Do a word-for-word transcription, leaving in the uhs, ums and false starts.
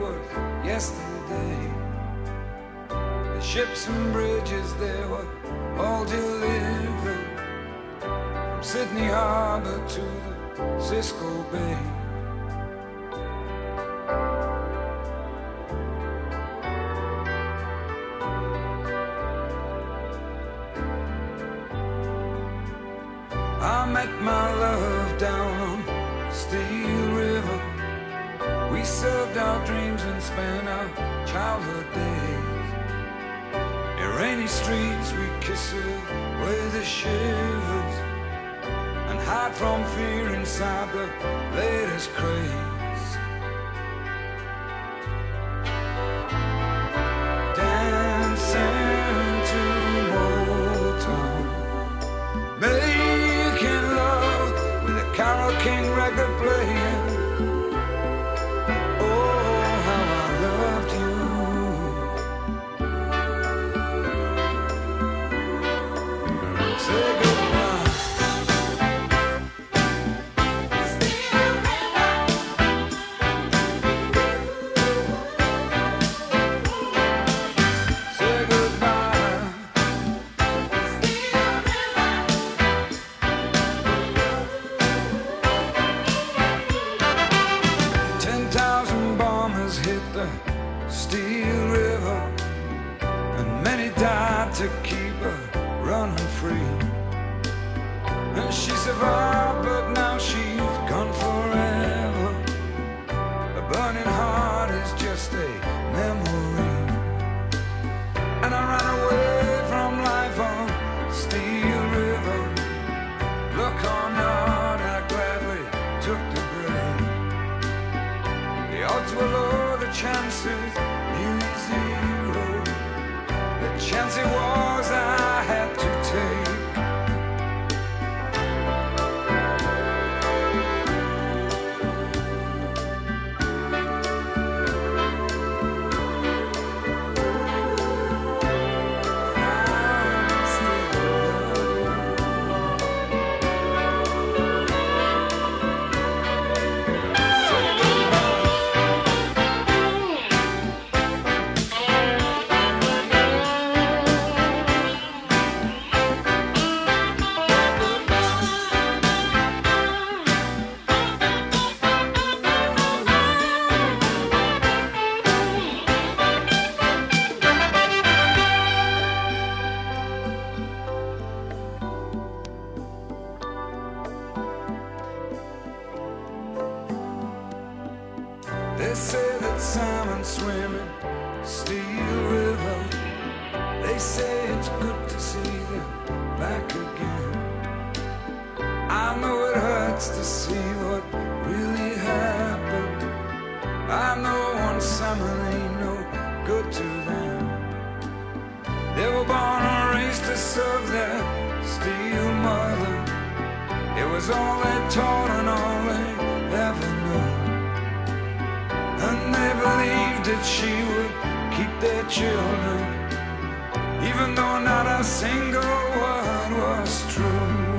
was yesterday. The ships and bridges, they were all delivered from Sydney Harbour to the Cisco Bay. I met my love down on Steel River. We served our dreams and spent our childhood days. In rainy streets we kiss away the shivers and hide from fear inside the latest craze. Dancing to Motown, making love with a Carole King record playing. Oh, how I loved you. Say goodbye. Say goodbye. Ten thousand bombers hit the Steel River, and many died to keep her running free. And she survived, but now she's gone forever. A burning heart is just a memory. And I ran away from life on Steel River. Look or not, I gladly took the break. The odds were low, the chances nearly zero. The chance it was I had to take. I still They say that salmon swim in Steel River. They say it's good to see them back again. I know it hurts to see what really happened. I know one salmon ain't no good to them. They were born and raised to serve their steel mother. It was all they taught and all they ever knew. And they believed that she would keep their children, even though not a single word was true.